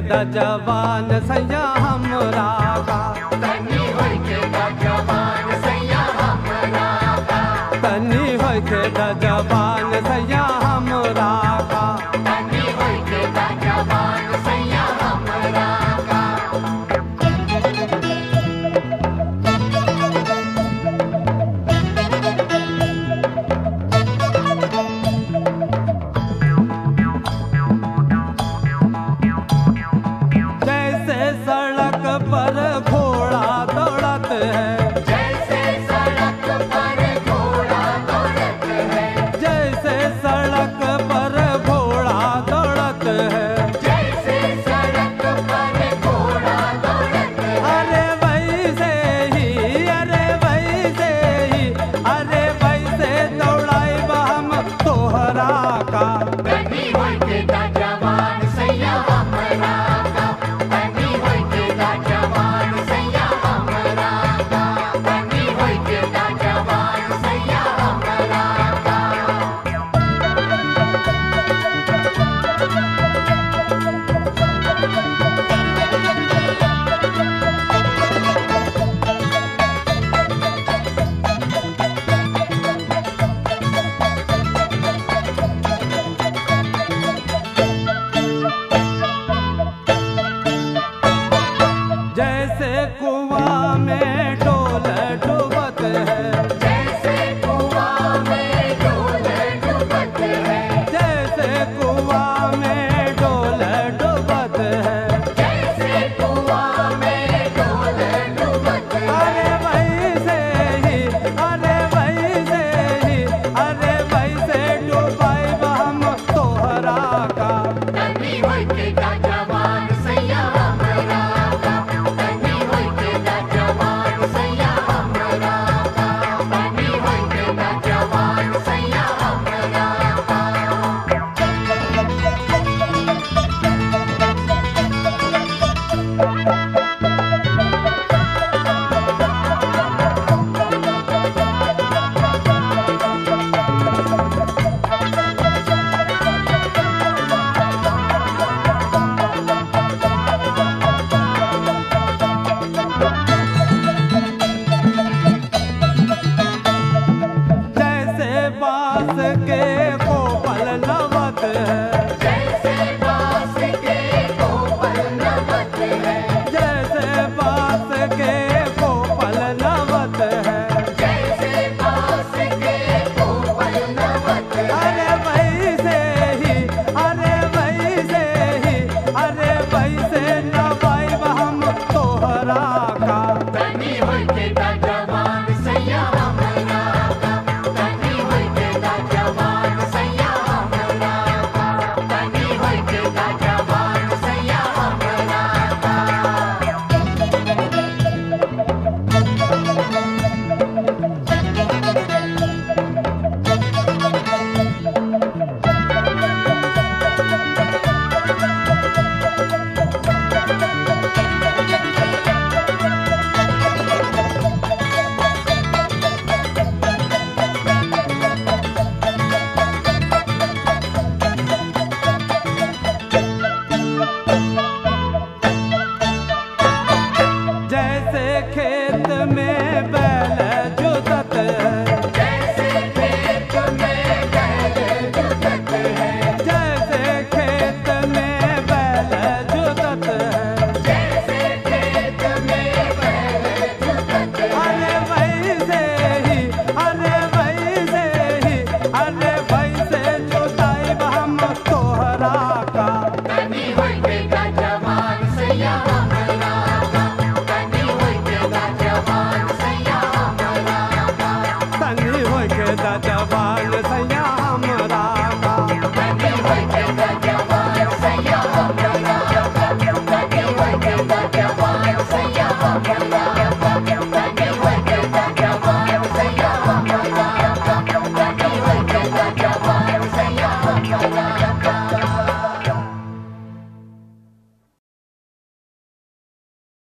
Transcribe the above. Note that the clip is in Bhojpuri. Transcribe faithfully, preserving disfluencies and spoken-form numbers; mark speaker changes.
Speaker 1: द जवान सैया हमरा का,
Speaker 2: तनी होई के द जवान सैया हमरा का,
Speaker 1: तनी होई के द जवान सैया हमरा का,
Speaker 2: तनी होई के द जवान सैया हमरा का।
Speaker 1: जैसे सड़क पर घोड़ा दौड़त है,
Speaker 2: जैसे सड़क पर घोड़ा दौड़त है,
Speaker 1: जैसे सड़क पर घोड़ा दौड़त है,
Speaker 2: जैसे सड़क पर घोड़ा दौड़त है,
Speaker 1: अरे वैसे ही, अरे वैसे ही, अरे वैसे दौड़ाइब हम तोहरा का,
Speaker 2: तनी होई के द जवान सैया हमरा का, तनी होई के द जवान सैया हमरा का, तनी होई के द जवान सैया हमरा का।
Speaker 1: जैसे कुआं में डोल डूबत है,
Speaker 2: जैसे कुआं में डोल डूबत है,
Speaker 1: जैसे कुआं में डोल डूबत है,
Speaker 2: जैसे कुआं में डोल डूबत है,
Speaker 1: अरे वैसे ही, अरे वैसे ही, अरे वैसे डूबाइब हम तोहरा का,
Speaker 2: तनी होई के द जवान सैया हमरा का, तनी होई के द जवान सैया हमरा का, तनी होई के द जवान सैया हमरा का।
Speaker 1: जैसे बांस के कोपल नवत है,
Speaker 2: जैसे बांस के कोपल नवत है,
Speaker 1: जैसे बांस के कोपल नवत है,
Speaker 2: जैसे बांस के कोपल नवत है,
Speaker 1: अरे वैसे ही, अरे वैसे ही, अरे वैसे नवाइब हम तोहरा का,
Speaker 2: तनी होई के द जवान सैया हमरा का, तनी होई के द जवान सैया हमरा का, तनी होई के द जवान सैया हमरा का।
Speaker 1: जैसे खेत में बैल जुतत है,
Speaker 2: जैसे खेत में बैल जुतत है,
Speaker 1: जैसे खेत में बैल जुतत है,
Speaker 2: जैसे खेत में बैल जुतत है,
Speaker 1: अरे वैसे ही, अरे वैसे ही, अरे वैसे जुताइब हम तोहरा का,
Speaker 2: तनी होई के द जवान सैया हमरा का, तनी होई के द जवान सैया हमरा का,
Speaker 1: तनी होई के द जवान सैया हमरा का,
Speaker 2: तनी होई के द जवान सैया हमरा का, तनी होई के द जवान सैया हमरा का, तनी होई के द जवान सैया हमरा का, तनी होई के द जवान सैया हमरा का।